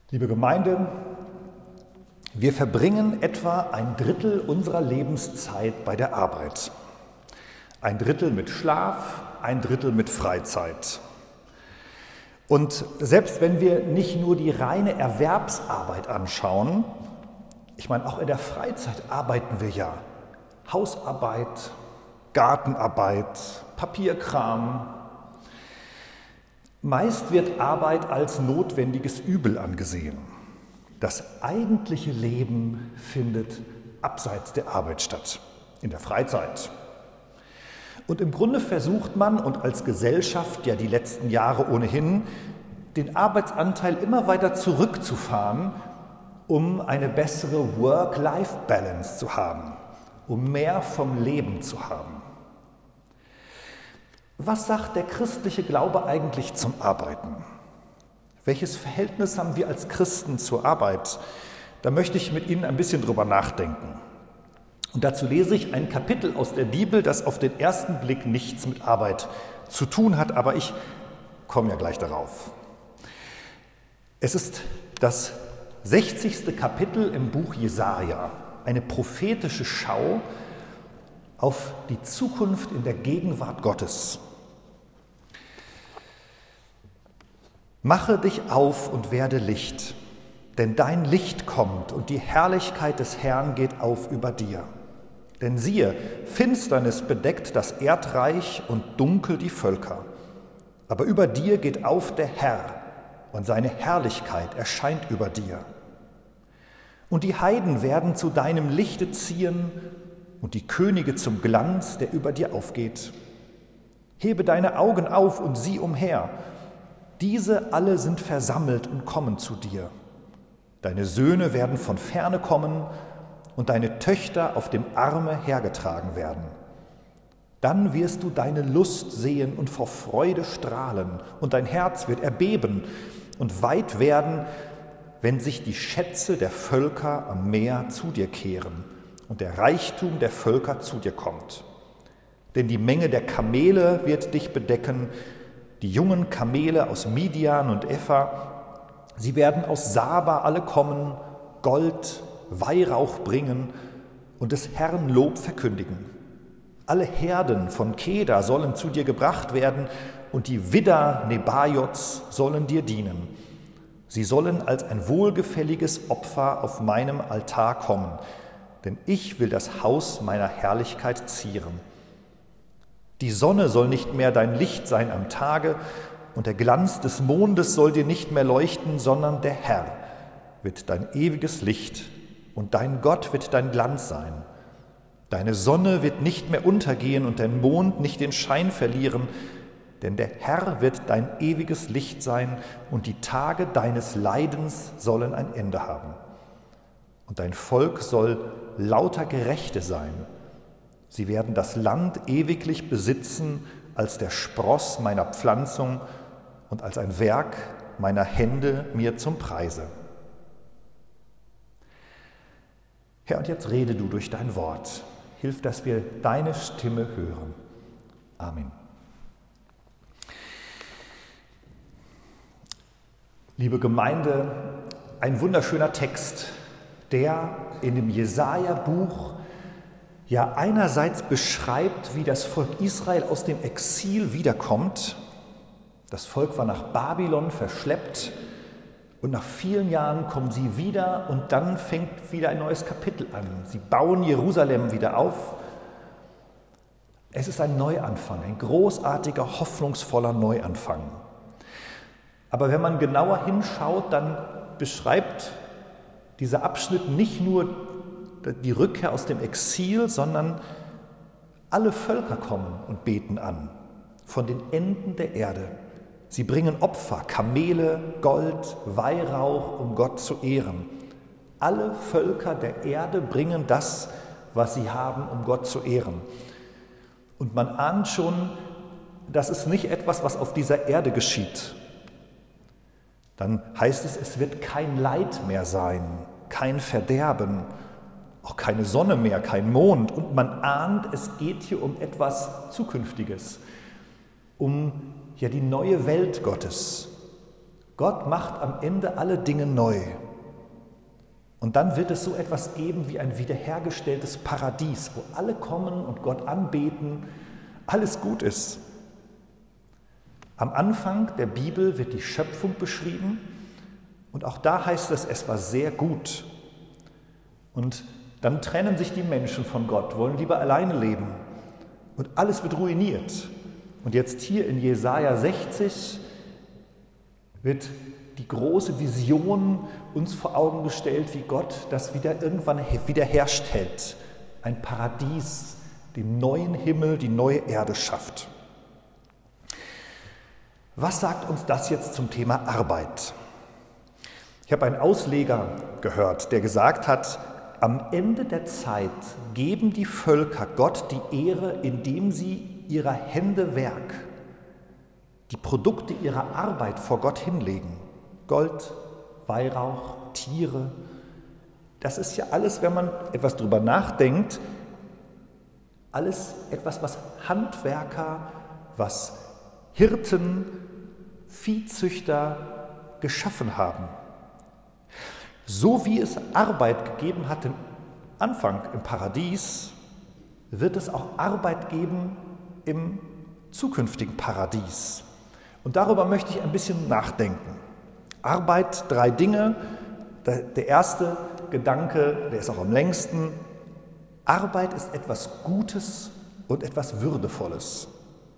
Liebe Gemeinde, wir verbringen etwa 1/3 unserer Lebenszeit bei der Arbeit. 1/3 mit Schlaf, 1/3 mit Freizeit. Und selbst wenn wir nicht nur die reine Erwerbsarbeit anschauen, ich meine, auch in der Freizeit arbeiten wir ja. Hausarbeit, Gartenarbeit, Papierkram. Meist wird Arbeit als notwendiges Übel angesehen. Das eigentliche Leben findet abseits der Arbeit statt, in der Freizeit. Und im Grunde versucht man, und als Gesellschaft ja die letzten Jahre ohnehin, den Arbeitsanteil immer weiter zurückzufahren, um eine bessere Work-Life-Balance zu haben, um mehr vom Leben zu haben. Was sagt der christliche Glaube eigentlich zum Arbeiten? Welches Verhältnis haben wir als Christen zur Arbeit? Da möchte ich mit Ihnen ein bisschen drüber nachdenken. Und dazu lese ich ein Kapitel aus der Bibel, das auf den ersten Blick nichts mit Arbeit zu tun hat, aber ich komme ja gleich darauf. Es ist das 60. Kapitel im Buch Jesaja, eine prophetische Schau auf die Zukunft in der Gegenwart Gottes. Mache dich auf und werde Licht, denn dein Licht kommt und die Herrlichkeit des Herrn geht auf über dir. Denn siehe, Finsternis bedeckt das Erdreich und dunkel die Völker. Aber über dir geht auf der Herr und seine Herrlichkeit erscheint über dir. Und die Heiden werden zu deinem Lichte ziehen und die Könige zum Glanz, der über dir aufgeht. Hebe deine Augen auf und sieh umher. Diese alle sind versammelt und kommen zu dir. Deine Söhne werden von ferne kommen und deine Töchter auf dem Arme hergetragen werden. Dann wirst du deine Lust sehen und vor Freude strahlen, und dein Herz wird erbeben und weit werden, wenn sich die Schätze der Völker am Meer zu dir kehren und der Reichtum der Völker zu dir kommt. Denn die Menge der Kamele wird dich bedecken, die jungen Kamele aus Midian und Epha. Sie werden aus Saba alle kommen, Gold, Weihrauch bringen und des Herrn Lob verkündigen. Alle Herden von Kedar sollen zu dir gebracht werden und die Widder Nebajots sollen dir dienen. Sie sollen als ein wohlgefälliges Opfer auf meinem Altar kommen, denn ich will das Haus meiner Herrlichkeit zieren. Die Sonne soll nicht mehr dein Licht sein am Tage und der Glanz des Mondes soll dir nicht mehr leuchten, sondern der Herr wird dein ewiges Licht und dein Gott wird dein Glanz sein. Deine Sonne wird nicht mehr untergehen und dein Mond nicht den Schein verlieren, denn der Herr wird dein ewiges Licht sein und die Tage deines Leidens sollen ein Ende haben. Und dein Volk soll lauter Gerechte sein. Sie werden das Land ewiglich besitzen als der Spross meiner Pflanzung und als ein Werk meiner Hände mir zum Preise. Herr, und jetzt rede du durch dein Wort. Hilf, dass wir deine Stimme hören. Amen. Liebe Gemeinde, ein wunderschöner Text, der in dem Jesaja-Buch ja einerseits beschreibt, wie das Volk Israel aus dem Exil wiederkommt. Das Volk war nach Babylon verschleppt und nach vielen Jahren kommen sie wieder und dann fängt wieder ein neues Kapitel an. Sie bauen Jerusalem wieder auf. Es ist ein Neuanfang, ein großartiger, hoffnungsvoller Neuanfang. Aber wenn man genauer hinschaut, dann beschreibt dieser Abschnitt nicht nur die Rückkehr aus dem Exil, sondern alle Völker kommen und beten an, von den Enden der Erde. Sie bringen Opfer, Kamele, Gold, Weihrauch, um Gott zu ehren. Alle Völker der Erde bringen das, was sie haben, um Gott zu ehren. Und man ahnt schon, das ist nicht etwas, was auf dieser Erde geschieht. Dann heißt es, es wird kein Leid mehr sein, kein Verderben, auch keine Sonne mehr, kein Mond. Und man ahnt, es geht hier um etwas Zukünftiges, um ja die neue Welt Gottes, Gott macht am Ende alle Dinge neu. Und dann wird es so etwas geben wie ein wiederhergestelltes Paradies, wo alle kommen und Gott anbeten, alles gut ist. Am Anfang der Bibel wird die Schöpfung beschrieben und auch da heißt es war sehr gut. Und dann trennen sich die Menschen von Gott, wollen lieber alleine leben und alles wird ruiniert. Und jetzt hier in Jesaja 60 wird die große Vision uns vor Augen gestellt, wie Gott das irgendwann wiederherstellt. Ein Paradies, den neuen Himmel, die neue Erde schafft. Was sagt uns das jetzt zum Thema Arbeit? Ich habe einen Ausleger gehört, der gesagt hat, am Ende der Zeit geben die Völker Gott die Ehre, indem sie ihrer Hände Werk, die Produkte ihrer Arbeit vor Gott hinlegen. Gold, Weihrauch, Tiere. Das ist ja alles, wenn man etwas drüber nachdenkt, alles etwas, was Handwerker, was Hirten, Viehzüchter geschaffen haben. So wie es Arbeit gegeben hat am Anfang im Paradies, wird es auch Arbeit geben im zukünftigen Paradies. Und darüber möchte ich ein bisschen nachdenken. Arbeit, 3 Dinge. Der erste Gedanke, der ist auch am längsten. Arbeit ist etwas Gutes und etwas Würdevolles.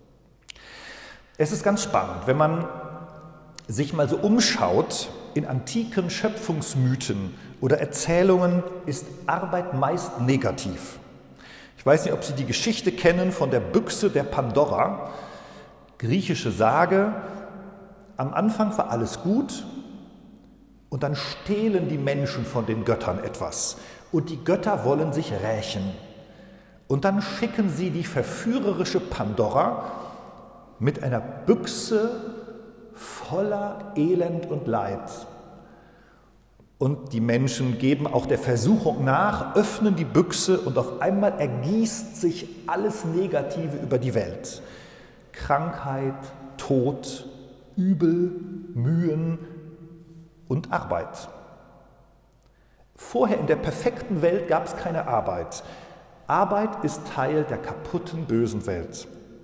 Es ist ganz spannend, wenn man sich mal so umschaut, in antiken Schöpfungsmythen oder Erzählungen ist Arbeit meist negativ. Ich weiß nicht, ob Sie die Geschichte kennen von der Büchse der Pandora, griechische Sage. Am Anfang war alles gut und dann stehlen die Menschen von den Göttern etwas und die Götter wollen sich rächen. Und dann schicken sie die verführerische Pandora mit einer Büchse voller Elend und Leid. Und die Menschen geben auch der Versuchung nach, öffnen die Büchse und auf einmal ergießt sich alles Negative über die Welt. Krankheit, Tod, Übel, Mühen und Arbeit. Vorher in der perfekten Welt gab es keine Arbeit. Arbeit ist Teil der kaputten, bösen Welt.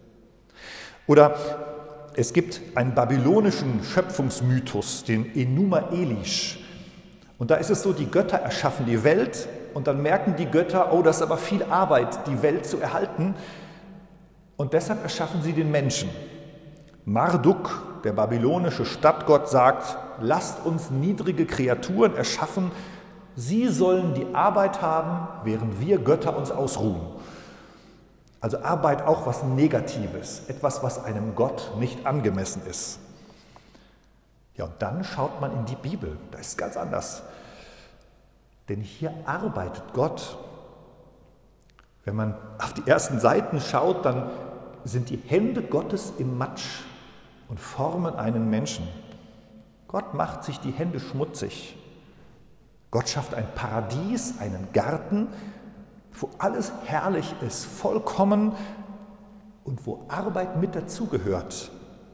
Oder es gibt einen babylonischen Schöpfungsmythos, den Enuma Elish. Und da ist es so, die Götter erschaffen die Welt und dann merken die Götter, oh, das ist aber viel Arbeit, die Welt zu erhalten. Und deshalb erschaffen sie den Menschen. Marduk, der babylonische Stadtgott, sagt, lasst uns niedrige Kreaturen erschaffen, sie sollen die Arbeit haben, während wir Götter uns ausruhen. Also Arbeit auch was Negatives, etwas, was einem Gott nicht angemessen ist. Ja, und dann schaut man in die Bibel, da ist es ganz anders. Denn hier arbeitet Gott. Wenn man auf die ersten Seiten schaut, dann sind die Hände Gottes im Matsch und formen einen Menschen. Gott macht sich die Hände schmutzig. Gott schafft ein Paradies, einen Garten, wo alles herrlich ist, vollkommen und wo Arbeit mit dazugehört.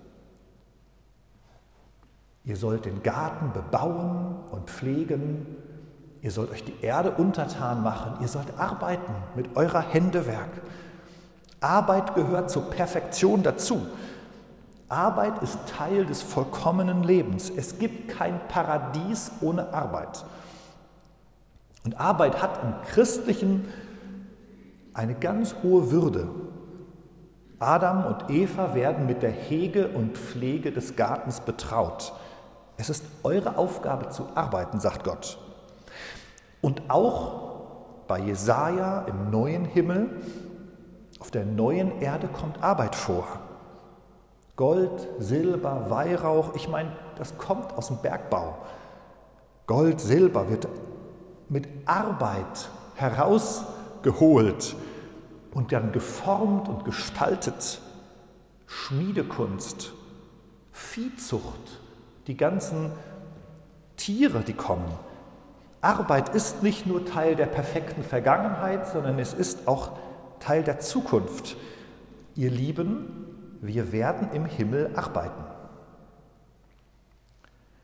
Ihr sollt den Garten bebauen und pflegen, ihr sollt euch die Erde untertan machen, ihr sollt arbeiten mit eurer Hände Werk. Arbeit gehört zur Perfektion dazu. Arbeit ist Teil des vollkommenen Lebens. Es gibt kein Paradies ohne Arbeit. Und Arbeit hat im Christlichen eine ganz hohe Würde. Adam und Eva werden mit der Hege und Pflege des Gartens betraut. Es ist eure Aufgabe zu arbeiten, sagt Gott. Und auch bei Jesaja im neuen Himmel, auf der neuen Erde kommt Arbeit vor. Gold, Silber, Weihrauch, ich meine, das kommt aus dem Bergbau. Gold, Silber wird mit Arbeit herausgeholt und dann geformt und gestaltet. Schmiedekunst, Viehzucht, die ganzen Tiere, die kommen. Arbeit ist nicht nur Teil der perfekten Vergangenheit, sondern es ist auch Teil der Zukunft. Ihr Lieben, wir werden im Himmel arbeiten.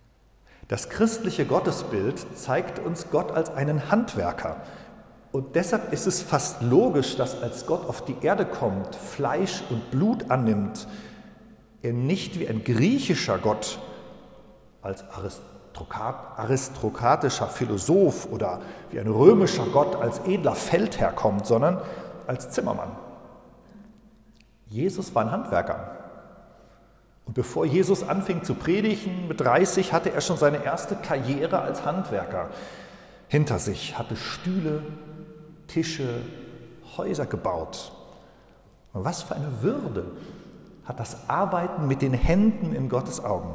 Das christliche Gottesbild zeigt uns Gott als einen Handwerker. Und deshalb ist es fast logisch, dass als Gott auf die Erde kommt, Fleisch und Blut annimmt, er nicht wie ein griechischer Gott, als aristokratischer Philosoph oder wie ein römischer Gott als edler Feldherr kommt, sondern als Zimmermann. Jesus war ein Handwerker. Und bevor Jesus anfing zu predigen, mit 30 hatte er schon seine erste Karriere als Handwerker hinter sich, hatte Stühle, Tische, Häuser gebaut. Und was für eine Würde hat das Arbeiten mit den Händen in Gottes Augen.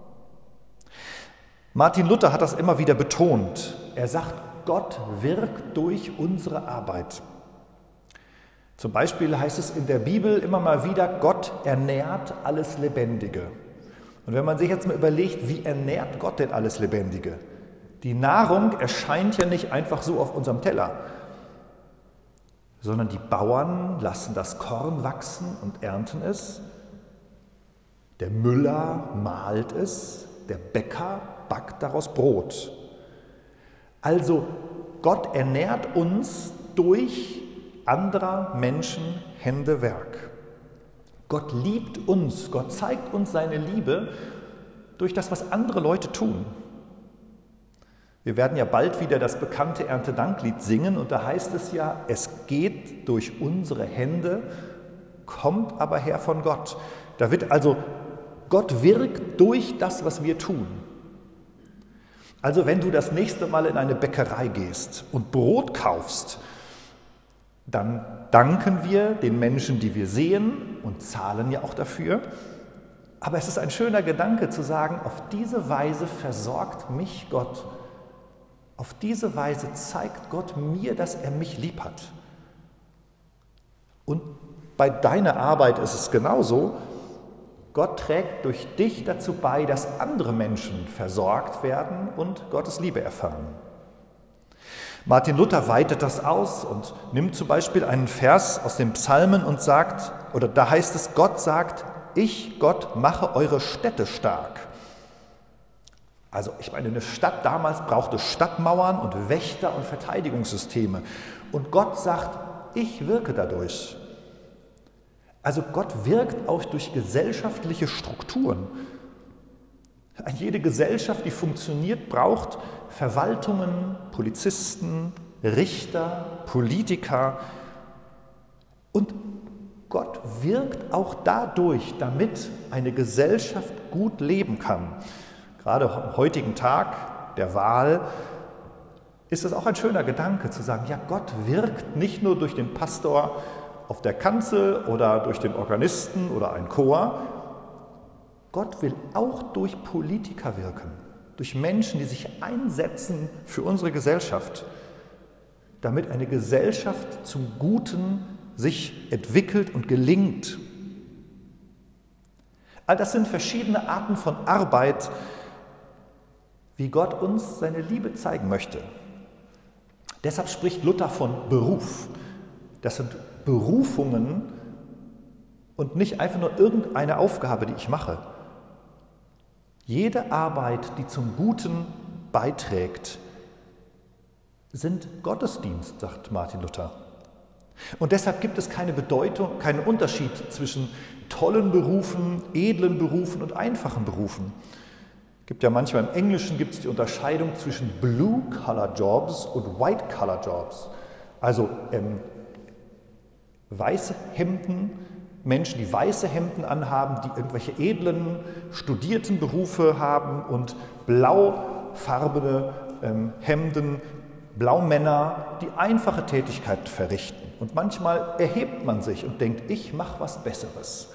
Martin Luther hat das immer wieder betont. Er sagt, Gott wirkt durch unsere Arbeit. Zum Beispiel heißt es in der Bibel immer mal wieder, Gott ernährt alles Lebendige. Und wenn man sich jetzt mal überlegt, wie ernährt Gott denn alles Lebendige? Die Nahrung erscheint ja nicht einfach so auf unserem Teller, sondern die Bauern lassen das Korn wachsen und ernten es. Der Müller mahlt es, der Bäcker backt daraus Brot. Also Gott ernährt uns durch anderer Menschen Händewerk. Gott liebt uns, Gott zeigt uns seine Liebe durch das, was andere Leute tun. Wir werden ja bald wieder das bekannte Erntedanklied singen und da heißt es ja, es geht durch unsere Hände, kommt aber her von Gott. Da wird also, Gott wirkt durch das, was wir tun. Also wenn du das nächste Mal in eine Bäckerei gehst und Brot kaufst, dann danken wir den Menschen, die wir sehen und zahlen ja auch dafür. Aber es ist ein schöner Gedanke zu sagen, auf diese Weise versorgt mich Gott. Auf diese Weise zeigt Gott mir, dass er mich lieb hat. Und bei deiner Arbeit ist es genauso. Gott trägt durch dich dazu bei, dass andere Menschen versorgt werden und Gottes Liebe erfahren. Martin Luther weitet das aus und nimmt zum Beispiel einen Vers aus den Psalmen und sagt, oder da heißt es, Gott sagt, ich, Gott, mache eure Städte stark. Also ich meine, eine Stadt damals brauchte Stadtmauern und Wächter und Verteidigungssysteme. Und Gott sagt, ich wirke dadurch. Also Gott wirkt auch durch gesellschaftliche Strukturen. Jede Gesellschaft, die funktioniert, braucht Verwaltungen, Polizisten, Richter, Politiker. Und Gott wirkt auch dadurch, damit eine Gesellschaft gut leben kann. Gerade am heutigen Tag der Wahl ist es auch ein schöner Gedanke zu sagen, ja, Gott wirkt nicht nur durch den Pastor auf der Kanzel oder durch den Organisten oder ein Chor. Gott will auch durch Politiker wirken, durch Menschen, die sich einsetzen für unsere Gesellschaft, damit eine Gesellschaft zum Guten sich entwickelt und gelingt. All das sind verschiedene Arten von Arbeit, wie Gott uns seine Liebe zeigen möchte. Deshalb spricht Luther von Beruf. Das sind Berufungen und nicht einfach nur irgendeine Aufgabe, die ich mache. Jede Arbeit, die zum Guten beiträgt, sind Gottesdienst, sagt Martin Luther. Und deshalb gibt es keine Bedeutung, keinen Unterschied zwischen tollen Berufen, edlen Berufen und einfachen Berufen. Es gibt ja manchmal im Englischen gibt es die Unterscheidung zwischen Blue-Collar-Jobs und White-Collar-Jobs. Also weiße Hemden, Menschen, die weiße Hemden anhaben, die irgendwelche edlen, studierten Berufe haben und blaufarbene Hemden, Blaumänner, die einfache Tätigkeit verrichten. Und manchmal erhebt man sich und denkt, ich mache was Besseres.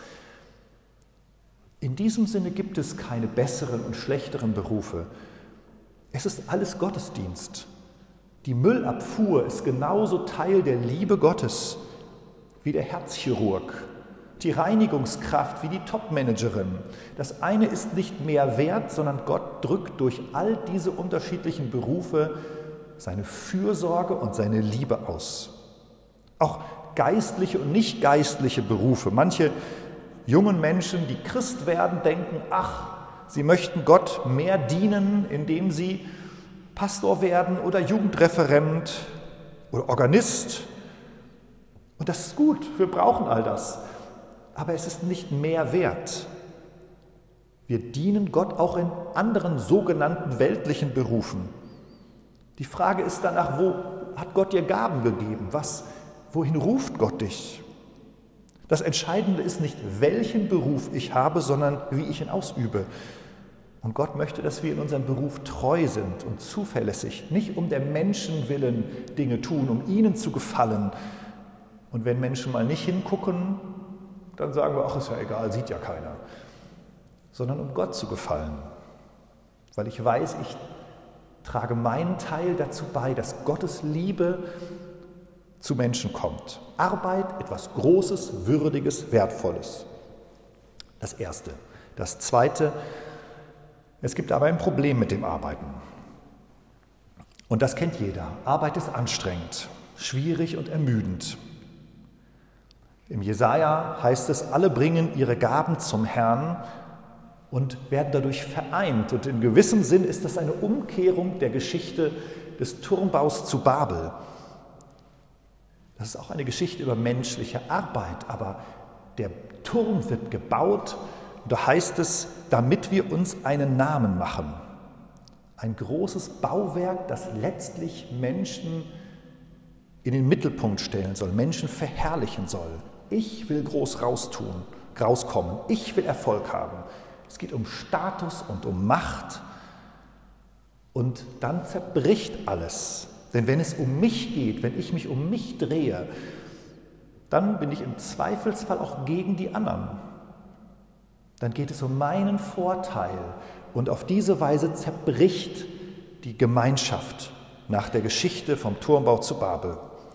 In diesem Sinne gibt es keine besseren und schlechteren Berufe. Es ist alles Gottesdienst. Die Müllabfuhr ist genauso Teil der Liebe Gottes wie der Herzchirurg, die Reinigungskraft wie die Topmanagerin. Das eine ist nicht mehr wert, sondern Gott drückt durch all diese unterschiedlichen Berufe seine Fürsorge und seine Liebe aus. Auch geistliche und nicht geistliche Berufe. Manche jungen Menschen, die Christ werden, denken, ach, Sie möchten Gott mehr dienen, indem sie Pastor werden oder Jugendreferent oder Organist. Und das ist gut, wir brauchen all das. Aber es ist nicht mehr wert. Wir dienen Gott auch in anderen sogenannten weltlichen Berufen. Die Frage ist danach, wo hat Gott dir Gaben gegeben? Wohin ruft Gott dich? Das Entscheidende ist nicht, welchen Beruf ich habe, sondern wie ich ihn ausübe. Und Gott möchte, dass wir in unserem Beruf treu sind und zuverlässig, nicht um der Menschen willen Dinge tun, um ihnen zu gefallen. Und wenn Menschen mal nicht hingucken, dann sagen wir, ach, ist ja egal, sieht ja keiner. Sondern um Gott zu gefallen. Weil ich weiß, ich trage meinen Teil dazu bei, dass Gottes Liebe zu Menschen kommt. Arbeit, etwas Großes, Würdiges, Wertvolles. Das Erste. Das Zweite, es gibt aber ein Problem mit dem Arbeiten. Und das kennt jeder. Arbeit ist anstrengend, schwierig und ermüdend. Im Jesaja heißt es, alle bringen ihre Gaben zum Herrn und werden dadurch vereint. Und in gewissem Sinn ist das eine Umkehrung der Geschichte des Turmbaus zu Babel. Das ist auch eine Geschichte über menschliche Arbeit, aber der Turm wird gebaut, und da heißt es, damit wir uns einen Namen machen. Ein großes Bauwerk, das letztlich Menschen in den Mittelpunkt stellen soll, Menschen verherrlichen soll. Ich will groß rauskommen, ich will Erfolg haben. Es geht um Status und um Macht und dann zerbricht alles. Denn wenn es um mich geht, wenn ich mich um mich drehe, dann bin ich im Zweifelsfall auch gegen die anderen. Dann geht es um meinen Vorteil und auf diese Weise zerbricht die Gemeinschaft nach der Geschichte vom Turmbau zu Babel.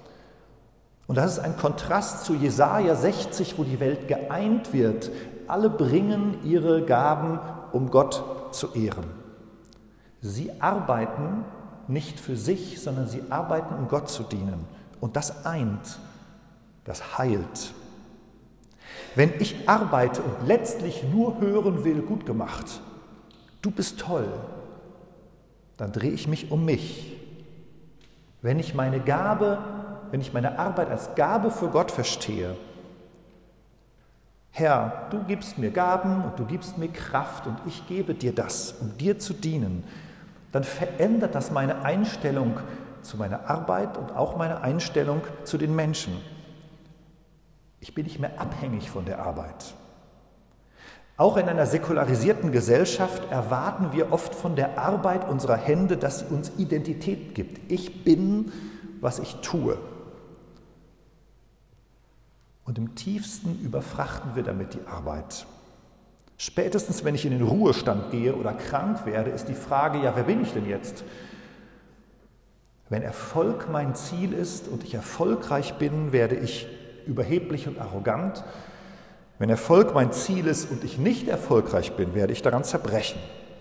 Und das ist ein Kontrast zu Jesaja 60, wo die Welt geeint wird. Alle bringen ihre Gaben, um Gott zu ehren. Sie arbeiten nicht für sich, sondern sie arbeiten, um Gott zu dienen. Und das eint, das heilt. Wenn ich arbeite und letztlich nur hören will, gut gemacht, du bist toll, dann drehe ich mich um mich. Wenn ich meine Arbeit als Gabe für Gott verstehe, Herr, du gibst mir Gaben und du gibst mir Kraft und ich gebe dir das, um dir zu dienen, dann verändert das meine Einstellung zu meiner Arbeit und auch meine Einstellung zu den Menschen. Ich bin nicht mehr abhängig von der Arbeit. Auch in einer säkularisierten Gesellschaft erwarten wir oft von der Arbeit unserer Hände, dass sie uns Identität gibt. Ich bin, was ich tue. Und im tiefsten überfrachten wir damit die Arbeit. Spätestens, wenn ich in den Ruhestand gehe oder krank werde, ist die Frage, ja, wer bin ich denn jetzt? Wenn Erfolg mein Ziel ist und ich erfolgreich bin, werde ich überheblich und arrogant. Wenn Erfolg mein Ziel ist und ich nicht erfolgreich bin, werde ich daran zerbrechen.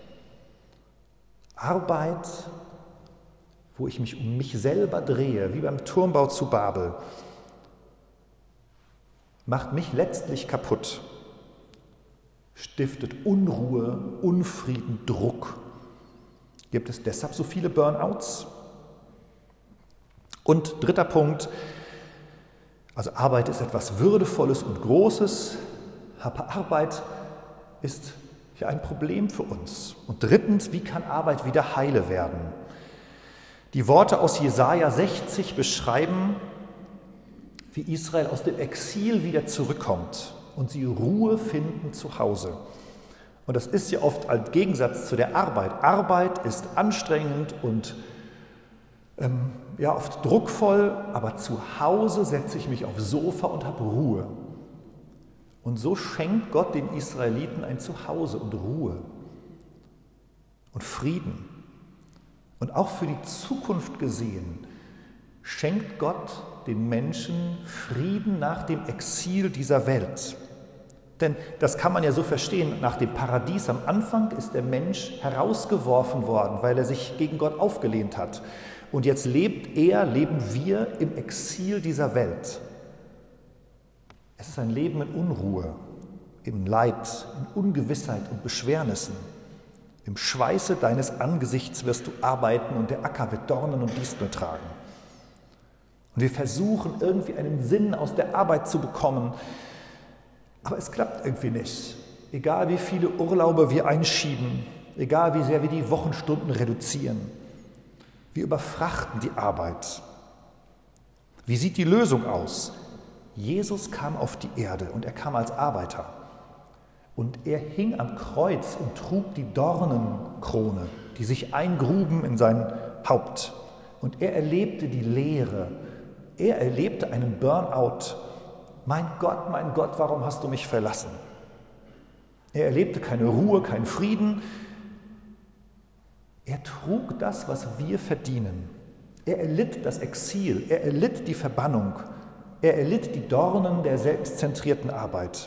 Arbeit, wo ich mich um mich selber drehe, wie beim Turmbau zu Babel, macht mich letztlich kaputt, stiftet Unruhe, Unfrieden, Druck. Gibt es deshalb so viele Burnouts? Und dritter Punkt, also Arbeit ist etwas Würdevolles und Großes, aber Arbeit ist ja ein Problem für uns. Und drittens, wie kann Arbeit wieder heile werden? Die Worte aus Jesaja 60 beschreiben, wie Israel aus dem Exil wieder zurückkommt und sie Ruhe finden zu Hause. Und das ist ja oft als Gegensatz zu der Arbeit. Arbeit ist anstrengend und oft druckvoll, aber zu Hause setze ich mich aufs Sofa und habe Ruhe. Und so schenkt Gott den Israeliten ein Zuhause und Ruhe und Frieden. Und auch für die Zukunft gesehen schenkt Gott den Menschen Frieden nach dem Exil dieser Welt. Denn das kann man ja so verstehen, nach dem Paradies am Anfang ist der Mensch herausgeworfen worden, weil er sich gegen Gott aufgelehnt hat. Und jetzt leben wir im Exil dieser Welt. Es ist ein Leben in Unruhe, im Leid, in Ungewissheit und Beschwernissen. Im Schweiße deines Angesichts wirst du arbeiten und der Acker wird Dornen und Disteln tragen. Und wir versuchen irgendwie einen Sinn aus der Arbeit zu bekommen, aber es klappt irgendwie nicht. Egal wie viele Urlaube wir einschieben, egal wie sehr wir die Wochenstunden reduzieren, wir überfrachten die Arbeit. Wie sieht die Lösung aus? Jesus kam auf die Erde und er kam als Arbeiter. Und er hing am Kreuz und trug die Dornenkrone, die sich eingruben in sein Haupt. Und er erlebte die Leere. Er erlebte einen Burnout. Mein Gott, warum hast du mich verlassen? Er erlebte keine Ruhe, keinen Frieden. Er trug das, was wir verdienen. Er erlitt das Exil, er erlitt die Verbannung, er erlitt die Dornen der selbstzentrierten Arbeit,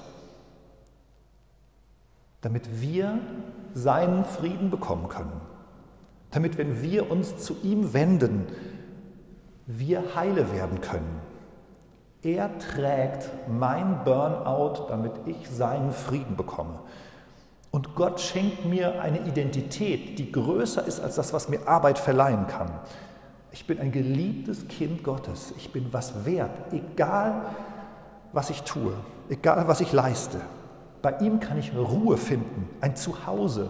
damit wir seinen Frieden bekommen können, damit, wenn wir uns zu ihm wenden, wir heile werden können. Er trägt mein Burnout, damit ich seinen Frieden bekomme. Und Gott schenkt mir eine Identität, die größer ist als das, was mir Arbeit verleihen kann. Ich bin ein geliebtes Kind Gottes. Ich bin was wert, egal was ich tue, egal was ich leiste. Bei ihm kann ich Ruhe finden, ein Zuhause.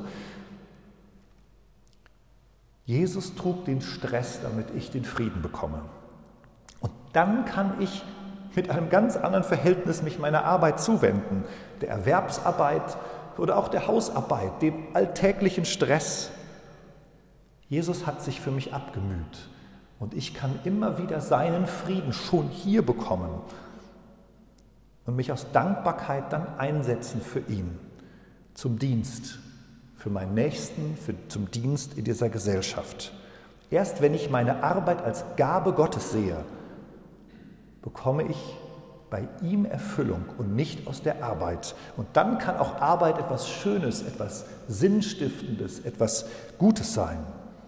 Jesus trug den Stress, damit ich den Frieden bekomme. Und dann kann ich mit einem ganz anderen Verhältnis mich meiner Arbeit zuwenden, der Erwerbsarbeit oder auch der Hausarbeit, dem alltäglichen Stress. Jesus hat sich für mich abgemüht und ich kann immer wieder seinen Frieden schon hier bekommen und mich aus Dankbarkeit dann einsetzen für ihn, zum Dienst, für meinen Nächsten, zum Dienst in dieser Gesellschaft. Erst wenn ich meine Arbeit als Gabe Gottes sehe, bekomme ich bei ihm Erfüllung und nicht aus der Arbeit. Und dann kann auch Arbeit etwas Schönes, etwas Sinnstiftendes, etwas Gutes sein.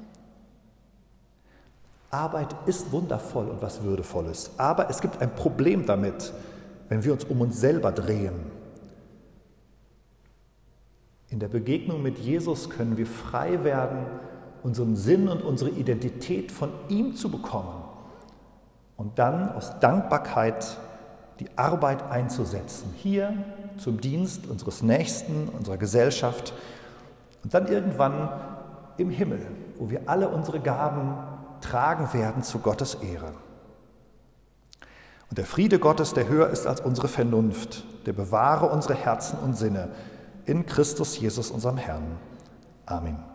Arbeit ist wundervoll und was Würdevolles. Aber es gibt ein Problem damit, wenn wir uns um uns selber drehen. In der Begegnung mit Jesus können wir frei werden, unseren Sinn und unsere Identität von ihm zu bekommen und dann aus Dankbarkeit die Arbeit einzusetzen, hier zum Dienst unseres Nächsten, unserer Gesellschaft und dann irgendwann im Himmel, wo wir alle unsere Gaben tragen werden zu Gottes Ehre. Und der Friede Gottes, der höher ist als unsere Vernunft, der bewahre unsere Herzen und Sinne in Christus Jesus, unserem Herrn. Amen.